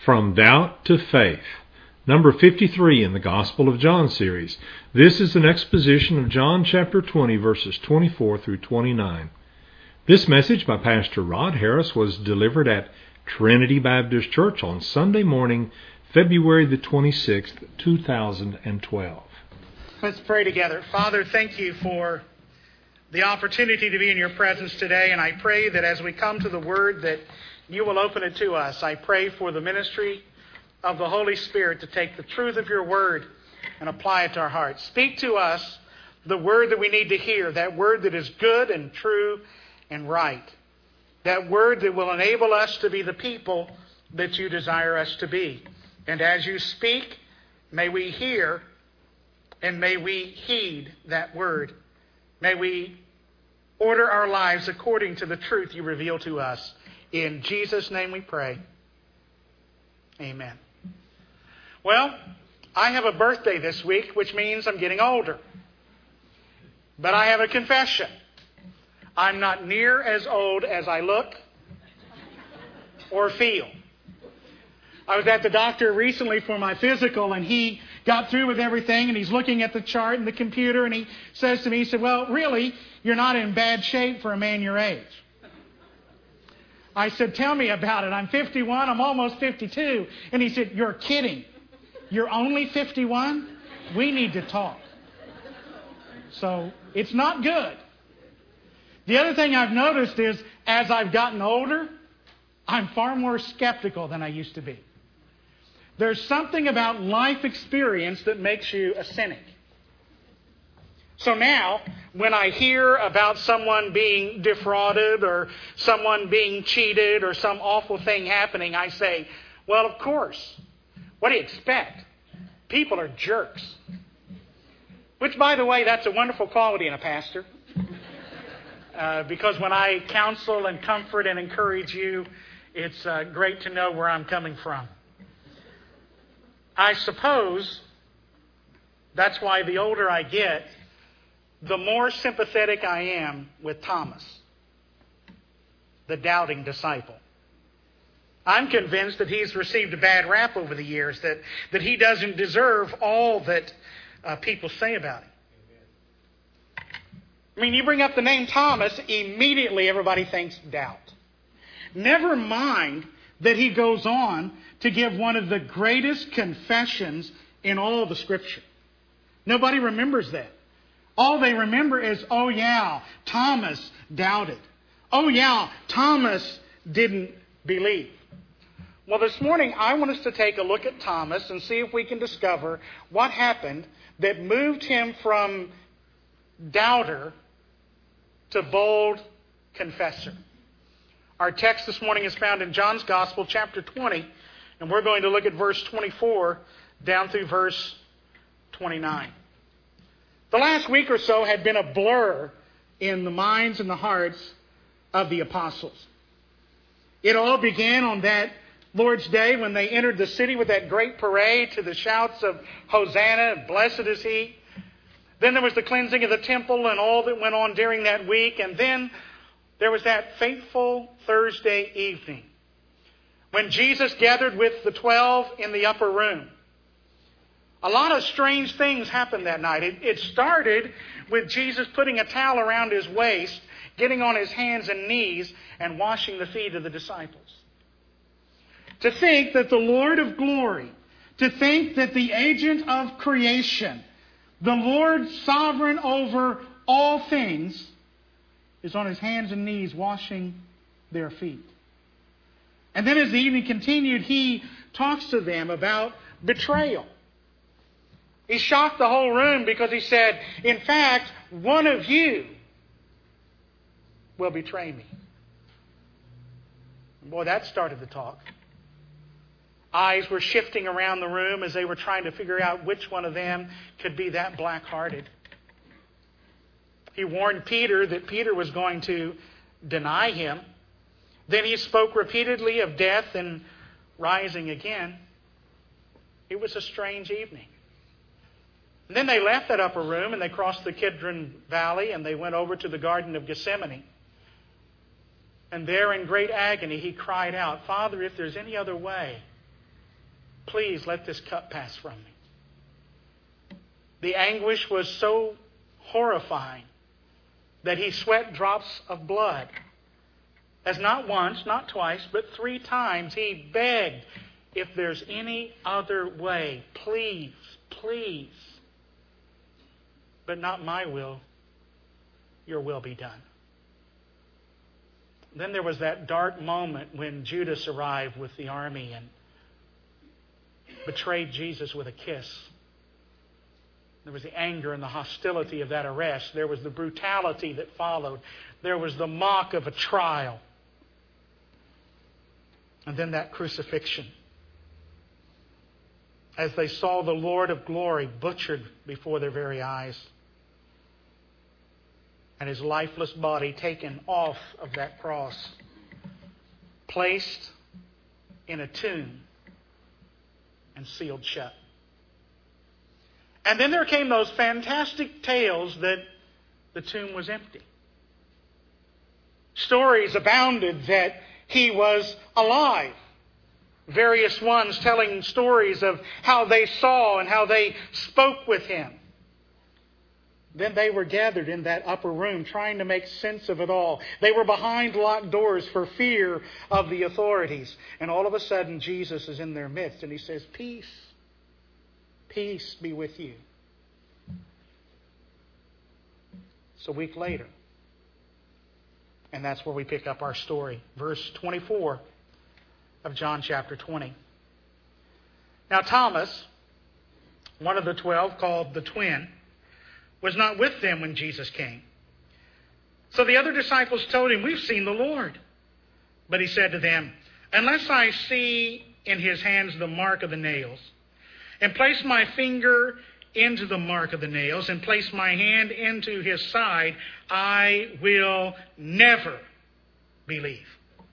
From Doubt to Faith, number 53 in the Gospel of John series. This is an exposition of John chapter 20, verses 24 through 29. This message by Pastor Rod Harris was delivered at Trinity Baptist Church on Sunday morning, February the 26th, 2012. Let's pray together. Father, thank you for the opportunity to be in your presence today, and I pray that as we come to the Word that you will open it to us. I pray for the ministry of the Holy Spirit to take the truth of your Word and apply it to our hearts. Speak to us the Word that we need to hear, that Word that is good and true and right, that Word that will enable us to be the people that you desire us to be. And as you speak, may we hear and may we heed that Word. May we order our lives according to the truth you reveal to us. In Jesus' name we pray. Amen. Well, I have a birthday this week, which means I'm getting older. But I have a confession. I'm not near as old as I look or feel. I was at the doctor recently for my physical, and he got through with everything, and he's looking at the chart and the computer, and he says to me, he said, well, really, you're not in bad shape for a man your age. I said, tell me about it. I'm 51. I'm almost 52. And he said, you're kidding. You're only 51? We need to talk. So it's not good. The other thing I've noticed is as I've gotten older, I'm far more skeptical than I used to be. There's something about life experience that makes you a cynic. So now, when I hear about someone being defrauded or someone being cheated or some awful thing happening, I say, well, of course. What do you expect? People are jerks. Which, by the way, that's a wonderful quality in a pastor. Because when I counsel and comfort and encourage you, it's great to know where I'm coming from. I suppose that's why the older I get, the more sympathetic I am with Thomas, the doubting disciple. I'm convinced that he's received a bad rap over the years, that he doesn't deserve all that people say about him. I mean, you bring up the name Thomas, immediately everybody thinks doubt. Never mind that he goes on to give one of the greatest confessions in all the Scripture. Nobody remembers that. All they remember is, oh yeah, Thomas doubted. Oh yeah, Thomas didn't believe. Well, this morning I want us to take a look at Thomas and see if we can discover what happened that moved him from doubter to bold confessor. Our text this morning is found in John's Gospel, chapter 20, and we're going to look at verse 24 down through verse 29. The last week or so had been a blur in the minds and the hearts of the apostles. It all began on that Lord's Day when they entered the city with that great parade to the shouts of Hosanna, blessed is He. Then there was the cleansing of the temple and all that went on during that week. And then there was that fateful Thursday evening when Jesus gathered with the 12 in the upper room. A lot of strange things happened that night. It started with Jesus putting a towel around his waist, getting on his hands and knees, and washing the feet of the disciples. To think that the Lord of glory, to think that the agent of creation, the Lord sovereign over all things, is on his hands and knees washing their feet. And then as the evening continued, he talks to them about betrayal. He shocked the whole room because he said, in fact, one of you will betray me. And boy, that started the talk. Eyes were shifting around the room as they were trying to figure out which one of them could be that black-hearted. He warned Peter that Peter was going to deny him. Then he spoke repeatedly of death and rising again. It was a strange evening. And then they left that upper room and they crossed the Kidron Valley and they went over to the Garden of Gethsemane. And there in great agony he cried out, Father, if there's any other way, please let this cup pass from me. The anguish was so horrifying that he sweat drops of blood. As not once, not twice, but 3 times he begged, if there's any other way, please, please. But not my will, your will be done. Then there was that dark moment when Judas arrived with the army and betrayed Jesus with a kiss. There was the anger and the hostility of that arrest. There was the brutality that followed. There was the mock of a trial. And then that crucifixion. As they saw the Lord of glory butchered before their very eyes. And his lifeless body taken off of that cross. Placed in a tomb and sealed shut. And then there came those fantastic tales that the tomb was empty. Stories abounded that he was alive. Various ones telling stories of how they saw and how they spoke with him. Then they were gathered in that upper room trying to make sense of it all. They were behind locked doors for fear of the authorities. And all of a sudden Jesus is in their midst and he says, peace. Peace be with you. It's a week later. And that's where we pick up our story. Verse 24 of John chapter 20. Now Thomas, one of the 12, called the twin, was not with them when Jesus came. So the other disciples told him, we've seen the Lord. But he said to them, unless I see in his hands the mark of the nails, and place my finger into the mark of the nails, and place my hand into his side, I will never believe.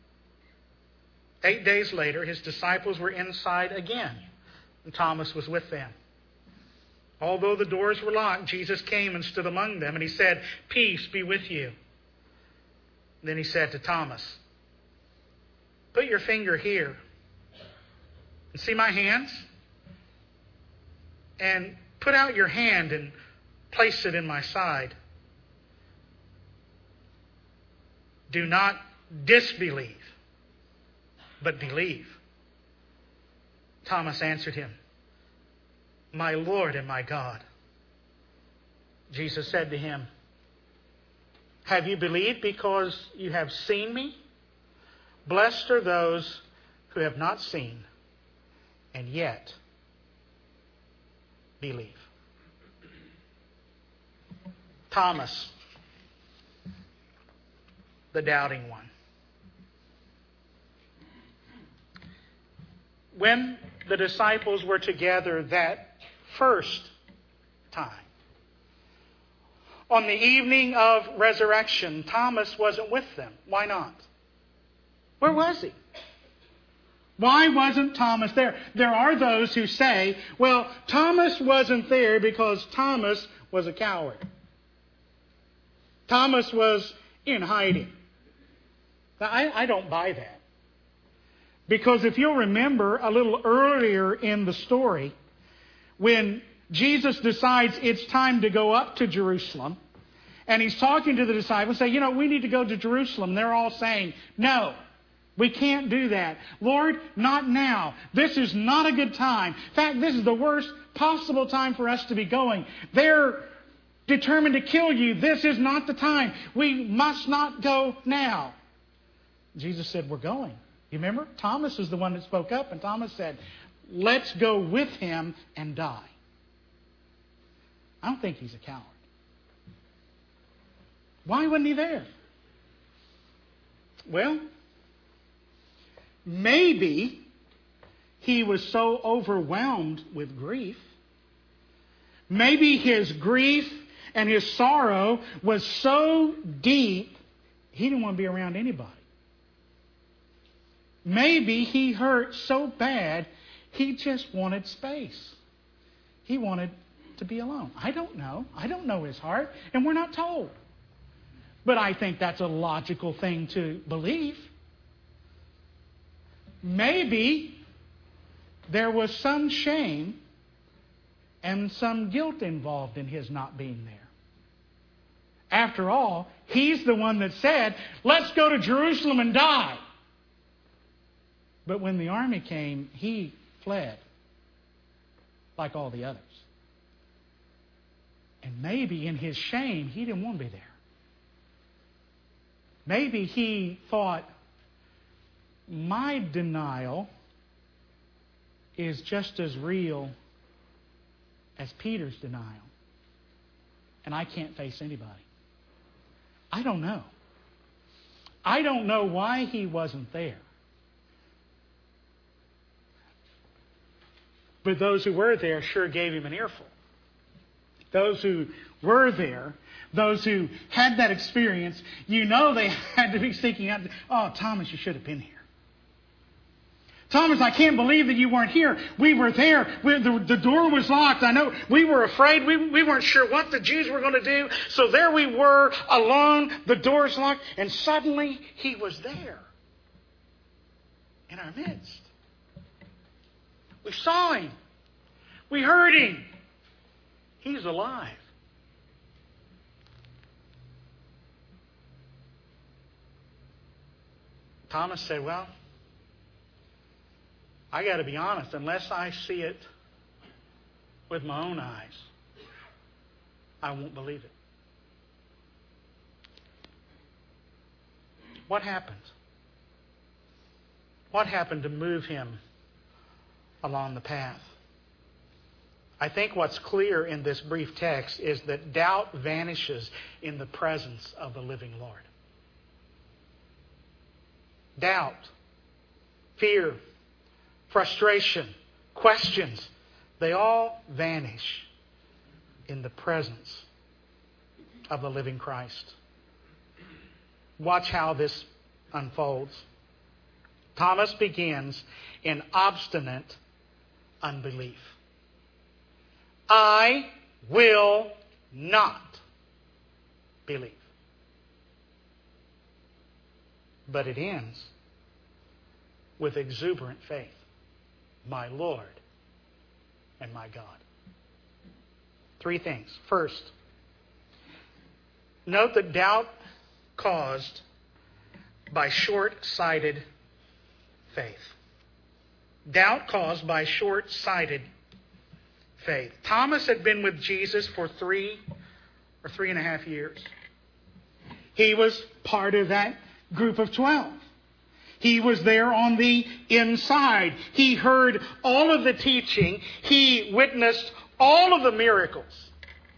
8 days later, his disciples were inside again, and Thomas was with them. Although the doors were locked, Jesus came and stood among them, and he said, peace be with you. Then he said to Thomas, put your finger here, and see my hands? And put out your hand and place it in my side. Do not disbelieve, but believe. Thomas answered him, my Lord and my God. Jesus said to him, have you believed because you have seen me? Blessed are those who have not seen and yet believe. Thomas, the doubting one. When the disciples were together that first time, on the evening of resurrection, Thomas wasn't with them. Why not? Where was he? Why wasn't Thomas there? There are those who say, well, Thomas wasn't there because Thomas was a coward. Thomas was in hiding. Now, I don't buy that. Because if you'll remember a little earlier in the story, when Jesus decides it's time to go up to Jerusalem, and he's talking to the disciples, say, we need to go to Jerusalem. They're all saying, no. We can't do that. Lord, not now. This is not a good time. In fact, this is the worst possible time for us to be going. They're determined to kill you. This is not the time. We must not go now. Jesus said, we're going. You remember? Thomas is the one that spoke up, and Thomas said, let's go with him and die. I don't think he's a coward. Why wasn't he there? Well, maybe he was so overwhelmed with grief. Maybe his grief and his sorrow was so deep, he didn't want to be around anybody. Maybe he hurt so bad, he just wanted space. He wanted to be alone. I don't know. I don't know his heart, and we're not told. But I think that's a logical thing to believe. Maybe there was some shame and some guilt involved in his not being there. After all, he's the one that said, let's go to Jerusalem and die. But when the army came, he fled like all the others. And maybe in his shame, he didn't want to be there. Maybe he thought, my denial is just as real as Peter's denial. And I can't face anybody. I don't know. I don't know why he wasn't there. But those who were there sure gave him an earful. Those who were there, those who had that experience, you know they had to be seeking out, oh, Thomas, you should have been here. Thomas, I can't believe that you weren't here. We were there. The door was locked. I know we were afraid. We weren't sure what the Jews were going to do. So there we were, alone. The door's locked. And suddenly, he was there in our midst. We saw him. We heard him. He's alive. Thomas said, well, I got to be honest, unless I see it with my own eyes, I won't believe it. What happened? What happened to move him along the path? I think what's clear in this brief text is that doubt vanishes in the presence of the living Lord. Doubt, fear, frustration, questions, they all vanish in the presence of the living Christ. Watch how this unfolds. Thomas begins in obstinate unbelief. I will not believe. But it ends with exuberant faith. My Lord and my God. Three things. First, note the doubt caused by short-sighted faith. Doubt caused by short-sighted faith. Thomas had been with Jesus for 3 or 3.5 years. He was part of that group of 12. He was there on the inside. He heard all of the teaching. He witnessed all of the miracles.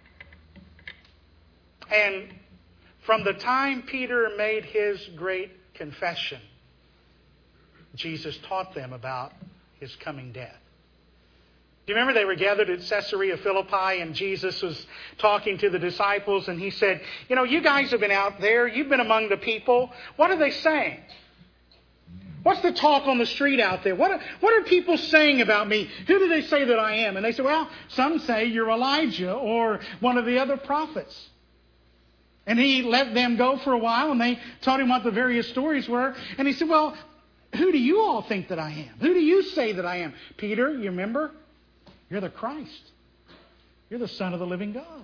And from the time Peter made his great confession, Jesus taught them about his coming death. Do you remember they were gathered at Caesarea Philippi and Jesus was talking to the disciples and he said, you guys have been out there. You've been among the people. What are they saying? What's the talk on the street out there? What are people saying about me? Who do they say that I am? And they said, well, some say you're Elijah or one of the other prophets. And he let them go for a while and they taught him what the various stories were. And he said, well, who do you all think that I am? Who do you say that I am? Peter, you remember? You're the Christ. You're the Son of the living God.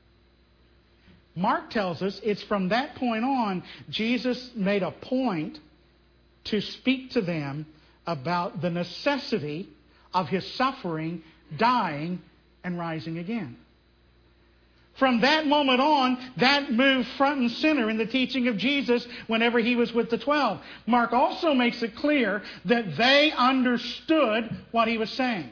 Mark tells us it's from that point on, Jesus made a point to speak to them about the necessity of his suffering, dying, and rising again. From that moment on, that moved front and center in the teaching of Jesus whenever he was with the 12. Mark also makes it clear that they understood what he was saying.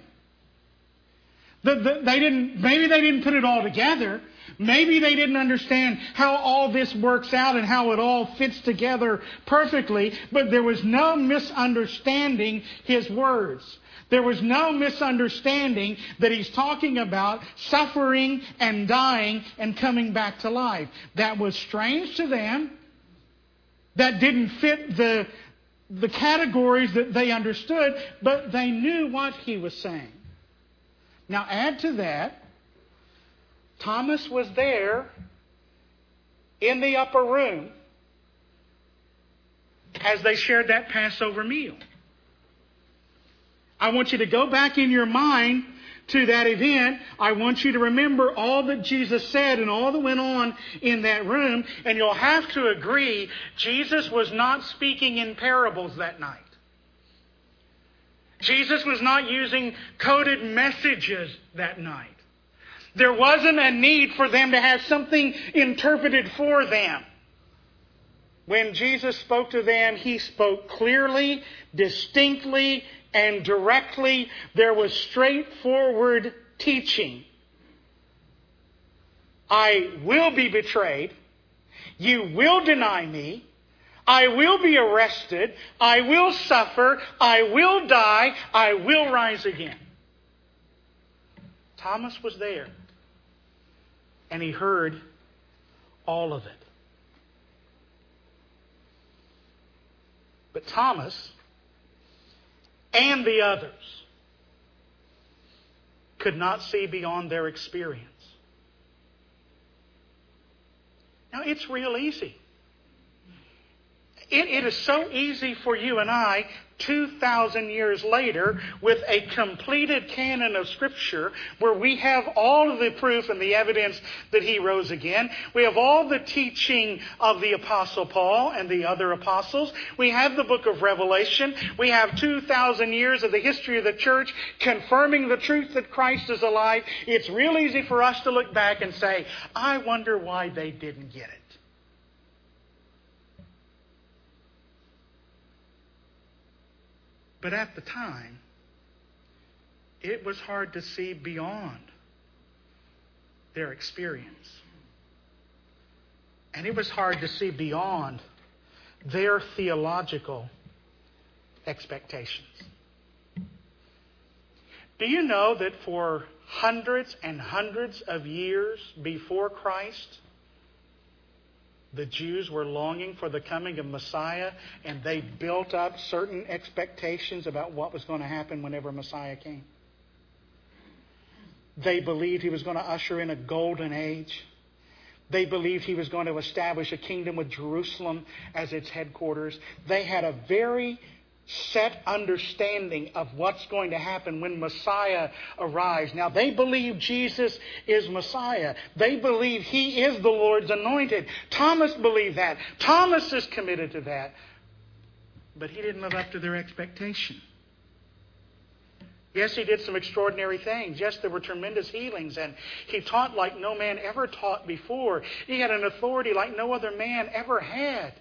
Maybe they didn't put it all together. Maybe they didn't understand how all this works out and how it all fits together perfectly. But there was no misunderstanding his words. There was no misunderstanding that he's talking about suffering and dying and coming back to life. That was strange to them. That didn't fit the categories that they understood, but they knew what he was saying. Now add to that, Thomas was there in the upper room as they shared that Passover meal. I want you to go back in your mind to that event. I want you to remember all that Jesus said and all that went on in that room. And you'll have to agree, Jesus was not speaking in parables that night. Jesus was not using coded messages that night. There wasn't a need for them to have something interpreted for them. When Jesus spoke to them, He spoke clearly, distinctly, and directly. There was straightforward teaching. I will be betrayed. You will deny me. I will be arrested. I will suffer. I will die. I will rise again. Thomas was there. And he heard all of it. But Thomas and the others could not see beyond their experience. Now, it's real easy. It is so easy for you and I, 2,000 years later, with a completed canon of Scripture, where we have all of the proof and the evidence that He rose again. We have all the teaching of the Apostle Paul and the other apostles. We have the book of Revelation. We have 2,000 years of the history of the church confirming the truth that Christ is alive. It's real easy for us to look back and say, I wonder why they didn't get it. But at the time, it was hard to see beyond their experience. And it was hard to see beyond their theological expectations. Do you know that for hundreds and hundreds of years before Christ, the Jews were longing for the coming of Messiah, and they built up certain expectations about what was going to happen whenever Messiah came? They believed He was going to usher in a golden age. They believed He was going to establish a kingdom with Jerusalem as its headquarters. They had a very set understanding of what's going to happen when Messiah arrives. Now, they believe Jesus is Messiah. They believe He is the Lord's anointed. Thomas believed that. Thomas is committed to that. But he didn't live up to their expectation. Yes, he did some extraordinary things. Yes, there were tremendous healings, and he taught like no man ever taught before. He had an authority like no other man ever had.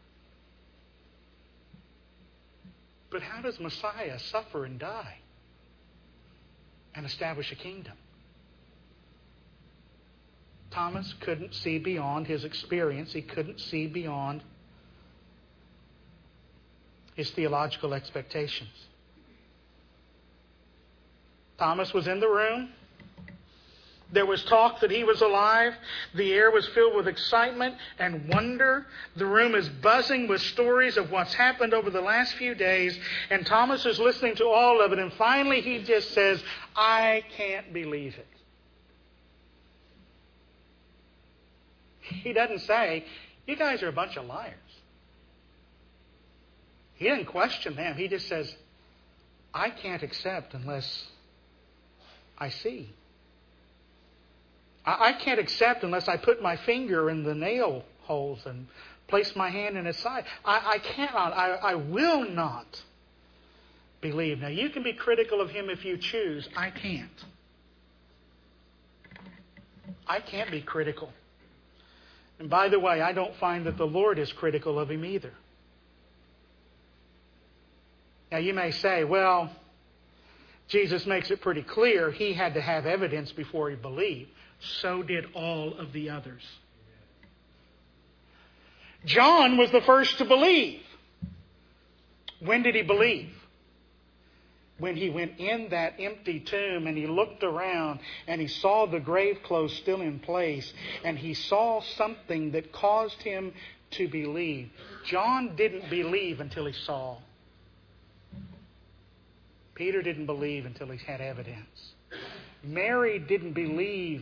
But how does Messiah suffer and die and establish a kingdom? Thomas couldn't see beyond his experience. He couldn't see beyond his theological expectations. Thomas was in the room. There was talk that He was alive. The air was filled with excitement and wonder. The room is buzzing with stories of what's happened over the last few days. And Thomas is listening to all of it. And finally he just says, I can't believe it. He doesn't say, you guys are a bunch of liars. He didn't question them. He just says, I can't accept unless I see. I can't accept unless I put my finger in the nail holes and place my hand in His side. I cannot, I will not believe. Now, you can be critical of Him if you choose. I can't. I can't be critical. And by the way, I don't find that the Lord is critical of Him either. Now, you may say, well, Jesus makes it pretty clear He had to have evidence before He believed. So did all of the others. John was the first to believe. When did he believe? When he went in that empty tomb and he looked around and he saw the grave clothes still in place, and he saw something that caused him to believe. John didn't believe until he saw. Peter didn't believe until he had evidence. Mary didn't believe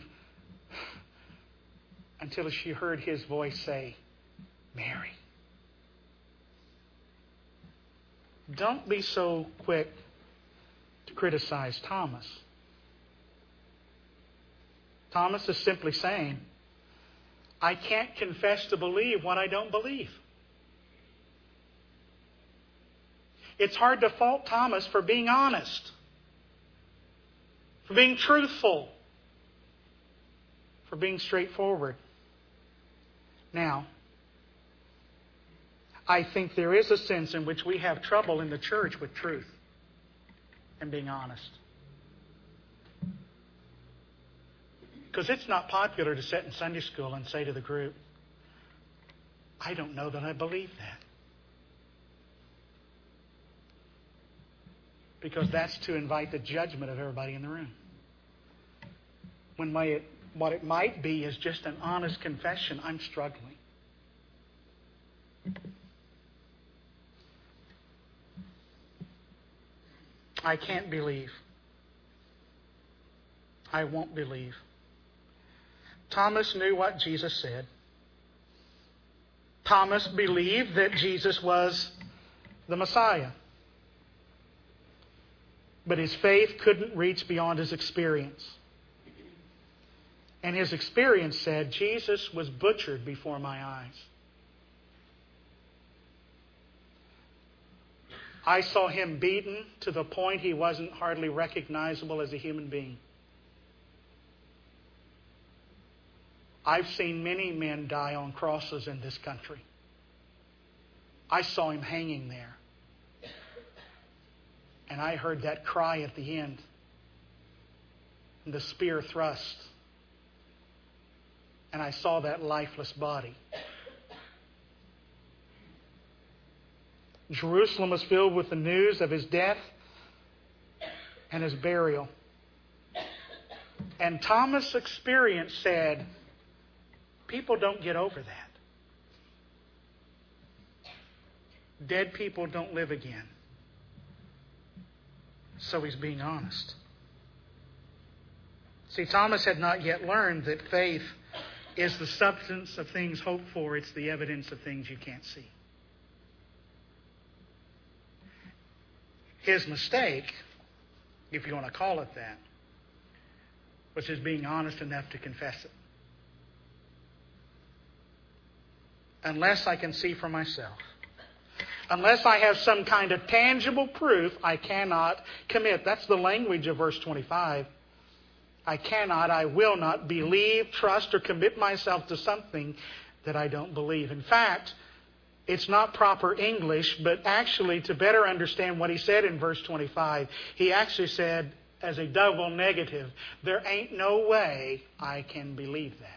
until she heard His voice say, Mary. Don't be so quick criticize Thomas. Thomas is simply saying, I can't confess to believe what I don't believe. It's hard to fault Thomas for being honest, for being truthful, for being straightforward. Now, I think there is a sense in which we have trouble in the church with truth and being honest. Because it's not popular to sit in Sunday school and say to the group, I don't know that I believe that. Because that's to invite the judgment of everybody in the room. When what it might be is just an honest confession, I'm struggling. I can't believe. I won't believe. Thomas knew what Jesus said. Thomas believed that Jesus was the Messiah. But his faith couldn't reach beyond his experience. And his experience said, Jesus was butchered before my eyes. I saw him beaten to the point he wasn't hardly recognizable as a human being. I've seen many men die on crosses in this country. I saw him hanging there. And I heard that cry at the end. And the spear thrust. And I saw that lifeless body. Jerusalem was filled with the news of his death and his burial. And Thomas' experience said, people don't get over that. Dead people don't live again. So he's being honest. See, Thomas had not yet learned that faith is the substance of things hoped for. It's the evidence of things you can't see. His mistake, if you want to call it that, was his being honest enough to confess it. Unless I can see for myself, unless I have some kind of tangible proof, I cannot commit. That's the language of verse 25. I will not believe, trust, or commit myself to something that I don't believe. In fact, it's not proper English, but actually to better understand what he said in verse 25, he actually said as a double negative, there ain't no way I can believe that.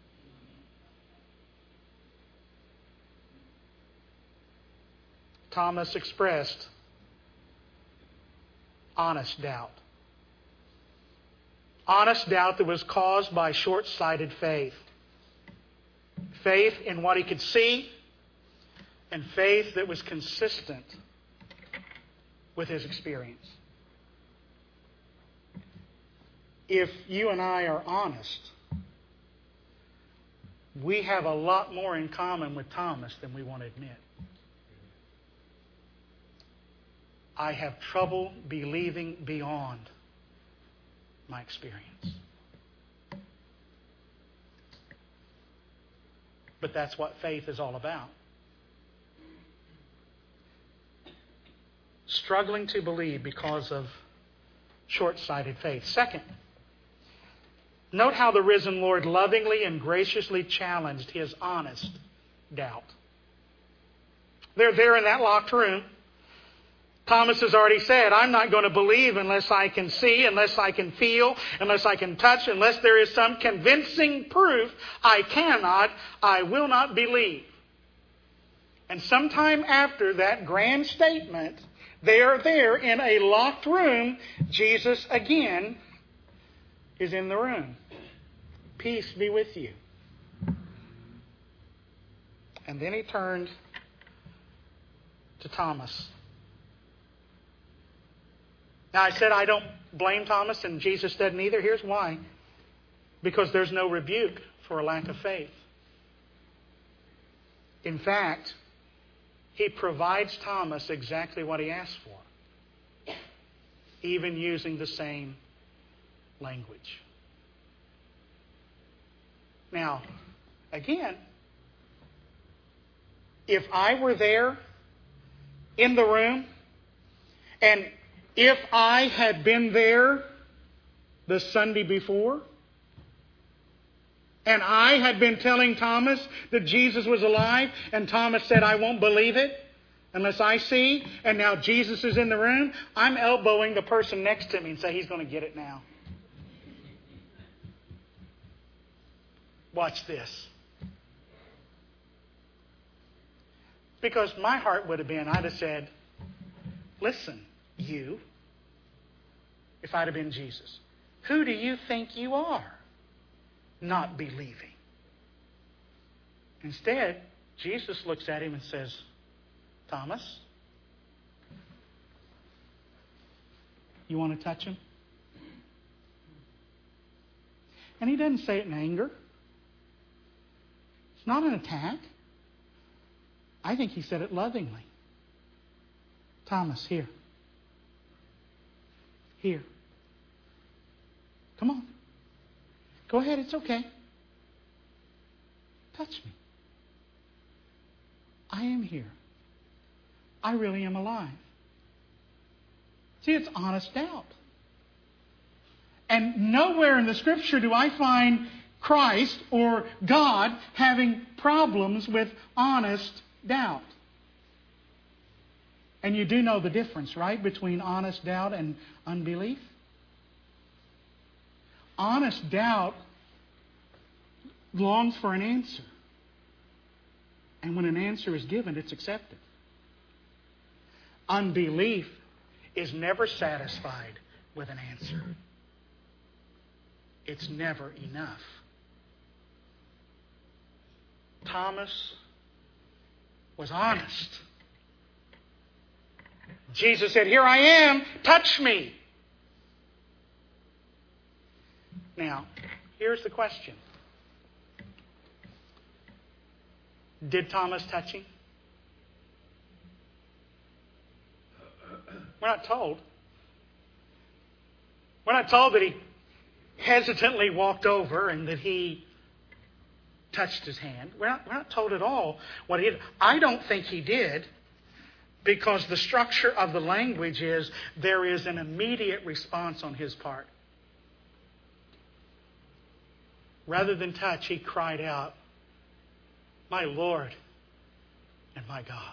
Thomas expressed honest doubt. Honest doubt that was caused by short-sighted faith. Faith in what he could see, and faith that was consistent with his experience. If you and I are honest, we have a lot more in common with Thomas than we want to admit. I have trouble believing beyond my experience. But that's what faith is all about. Struggling to believe because of short-sighted faith. Second, note how the risen Lord lovingly and graciously challenged his honest doubt. They're there in that locked room. Thomas has already said, I'm not going to believe unless I can see, unless I can feel, unless I can touch, unless there is some convincing proof. I will not believe. And sometime after that grand statement, they are there in a locked room. Jesus again is in the room. Peace be with you. And then he turned to Thomas. Now I said I don't blame Thomas, and Jesus doesn't either. Here's why. Because there's no rebuke for a lack of faith. In fact, he provides Thomas exactly what he asked for. even using the same language. Now, again, if I were there in the room, and if I had been there the Sunday before, and I had been telling Thomas that Jesus was alive, and Thomas said, I won't believe it unless I see, and now Jesus is in the room, I'm elbowing the person next to me and say, he's going to get it now. Watch this. Because my heart would have been, I'd have said, listen, you, if I'd have been Jesus, who do you think you are not believing? Instead, Jesus looks at him and says, Thomas, you want to touch him? And he doesn't say it in anger. It's not an attack. I think he said it lovingly. Thomas, here. Here. Come on. Go ahead, it's okay. Touch me. I am here. I really am alive. See, it's honest doubt. And nowhere in the Scripture do I find Christ or God having problems with honest doubt. And you do know the difference, right, between honest doubt and unbelief? Honest doubt longs for an answer. And when an answer is given, it's accepted. Unbelief is never satisfied with an answer. It's never enough. Thomas was honest. Jesus said, here I am, touch me. Now, here's the question. Did Thomas touch him? We're not told. We're not told that he hesitantly walked over and that he touched his hand. We're not told at all what he did. I don't think he did, because the structure of the language is there is an immediate response on his part. Rather than touch, he cried out, my Lord and my God.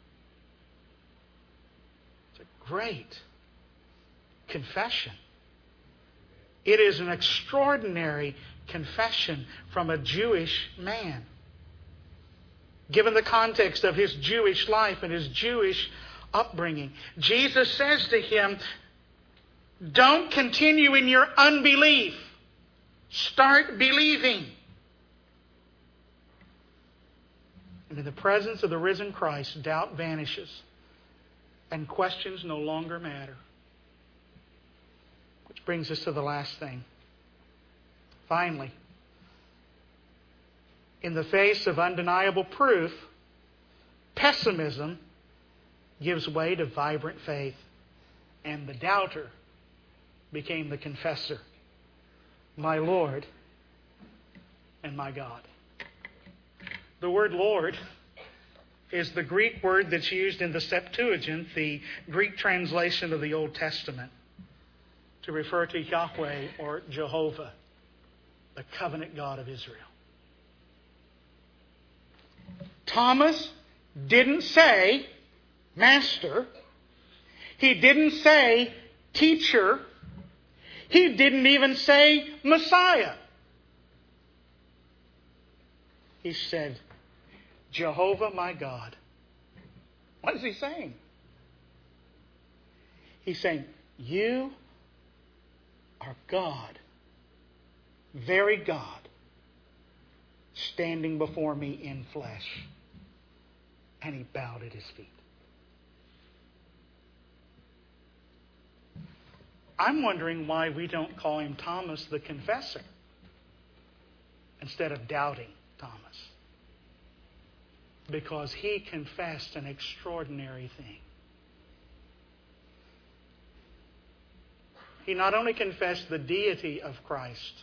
It's a great confession. It is an extraordinary confession from a Jewish man. Given the context of his Jewish life and his Jewish upbringing, Jesus says to him, don't continue in your unbelief. Start believing. And in the presence of the risen Christ, doubt vanishes and questions no longer matter. Which brings us to the last thing. Finally, in the face of undeniable proof, pessimism gives way to vibrant faith, and the doubter became the confessor. My Lord and my God. The word Lord is the Greek word that's used in the Septuagint, the Greek translation of the Old Testament, to refer to Yahweh or Jehovah, the covenant God of Israel. Thomas didn't say master. He didn't say teacher. He didn't even say Messiah. He said, Jehovah my God. What is he saying? He's saying, you are God, very God, standing before me in flesh. And he bowed at his feet. I'm wondering why we don't call him Thomas the Confessor instead of doubting Thomas. Because he confessed an extraordinary thing. He not only confessed the deity of Christ,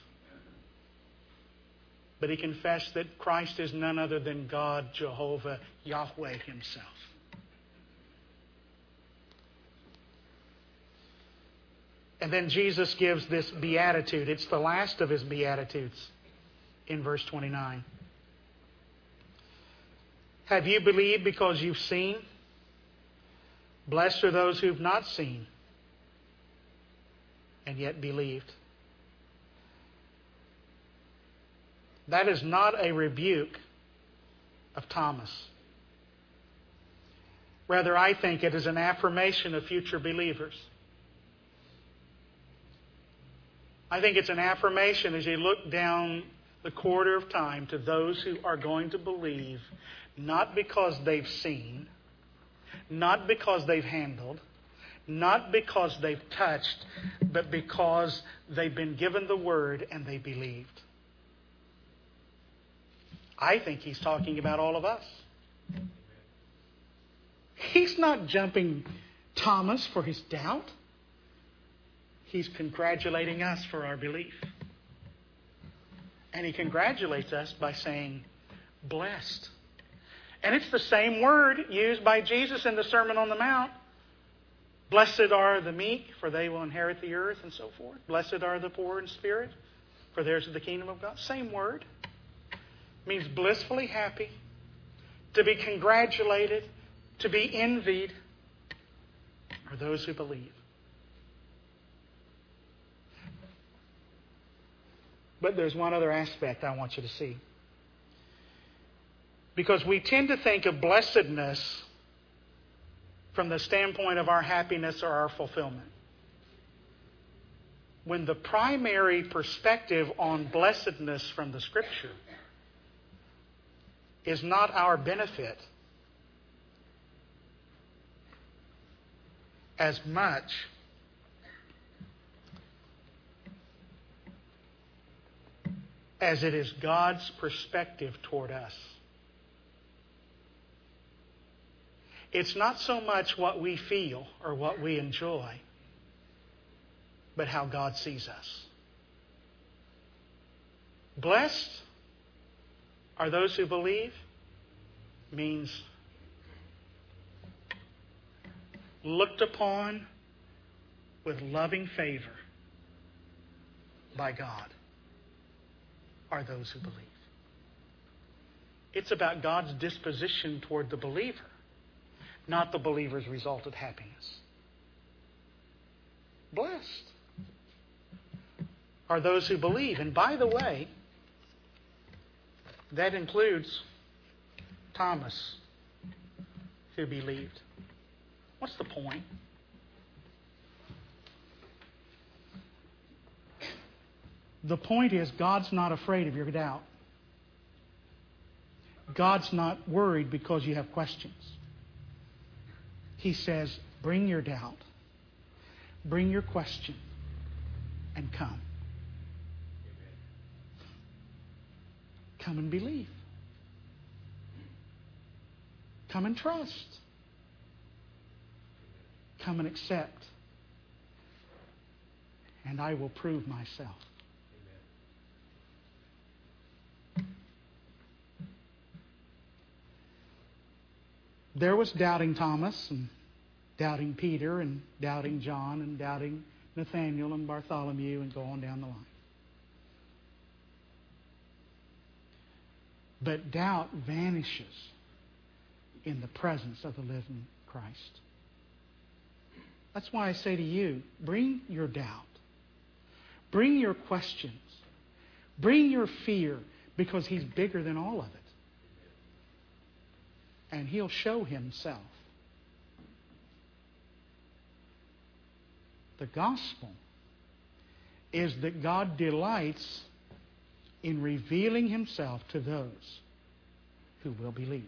but he confessed that Christ is none other than God, Jehovah, Yahweh himself. And then Jesus gives this beatitude. It's the last of his beatitudes in verse 29. Have you believed because you've seen? Blessed are those who've not seen and yet believed. That is not a rebuke of Thomas. Rather, I think it is an affirmation of future believers. I think it's an affirmation as you look down the corridor of time to those who are going to believe, not because they've seen, not because they've handled, not because they've touched, but because they've been given the Word and they believed. I think he's talking about all of us. He's not jumping Thomas for his doubt. He's congratulating us for our belief. And he congratulates us by saying, blessed. And it's the same word used by Jesus in the Sermon on the Mount. Blessed are the meek, for they will inherit the earth, and so forth. Blessed are the poor in spirit, for theirs is the kingdom of God. Same word. Means blissfully happy, to be congratulated, to be envied, are those who believe. But there's one other aspect I want you to see. Because we tend to think of blessedness from the standpoint of our happiness or our fulfillment. When the primary perspective on blessedness from the Scripture is not our benefit as much as it is God's perspective toward us. It's not so much what we feel or what we enjoy, but how God sees us. Blessed are those who believe means looked upon with loving favor by God are those who believe. It's about God's disposition toward the believer, not the believer's resultant happiness. Blessed are those who believe. And by the way, that includes Thomas, who believed. What's the point? The point is, God's not afraid of your doubt. God's not worried because you have questions. He says, bring your doubt, bring your question, and come. Come and believe. Come and trust. Come and accept. And I will prove myself. There was doubting Thomas and doubting Peter and doubting John and doubting Nathaniel and Bartholomew and go on down the line. But doubt vanishes in the presence of the living Christ. That's why I say to you, bring your doubt. Bring your questions. Bring your fear, because He's bigger than all of it. And He'll show Himself. The gospel is that God delights in revealing Himself to those who will believe.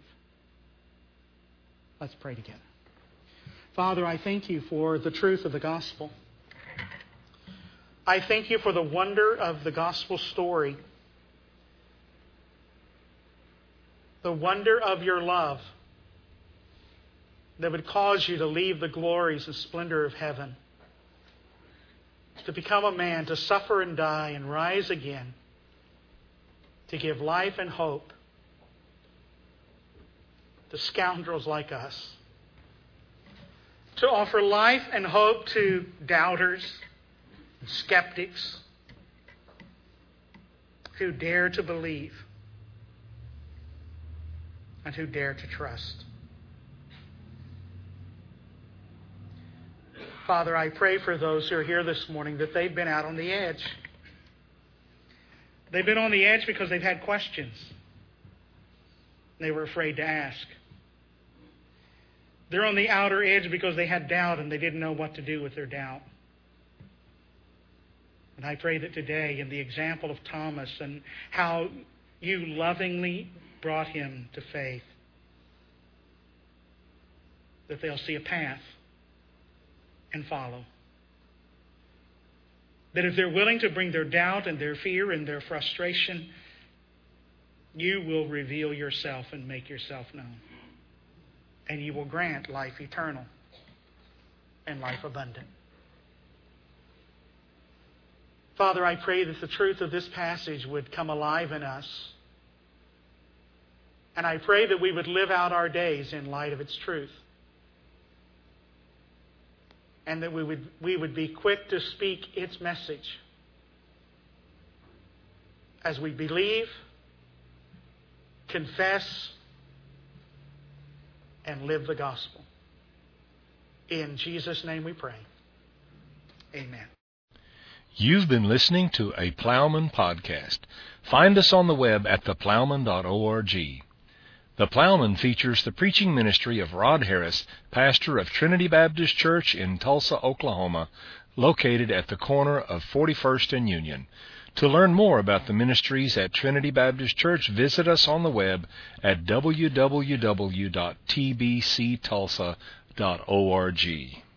Let's pray together. Father, I thank You for the truth of the gospel. I thank You for the wonder of the gospel story. The wonder of Your love that would cause You to leave the glories and splendor of heaven to become a man, to suffer and die and rise again, to give life and hope to scoundrels like us, to offer life and hope to doubters and skeptics who dare to believe and who dare to trust. Father, I pray for those who are here this morning that they've been out on the edge. They've been on the edge because they've had questions. They were afraid to ask. They're on the outer edge because they had doubt and they didn't know what to do with their doubt. And I pray that today, in the example of Thomas and how you lovingly brought him to faith, that they'll see a path and follow. That if they're willing to bring their doubt and their fear and their frustration, you will reveal yourself and make yourself known. And you will grant life eternal and life abundant. Father, I pray that the truth of this passage would come alive in us. And I pray that we would live out our days in light of its truth. And that we would be quick to speak its message as we believe, confess, and live the gospel. In Jesus' name we pray. Amen. You've been listening to a Plowman podcast. Find us on the web at theplowman.org. The Plowman features the preaching ministry of Rod Harris, pastor of Trinity Baptist Church in Tulsa, Oklahoma, located at the corner of 41st and Union. To learn more about the ministries at Trinity Baptist Church, visit us on the web at www.tbctulsa.org.